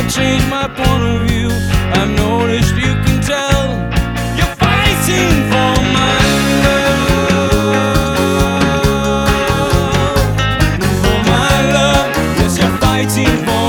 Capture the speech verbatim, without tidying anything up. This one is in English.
can't change my point of view. I've noticed you can tell you're fighting for my love, for my love. Yes, you're fighting for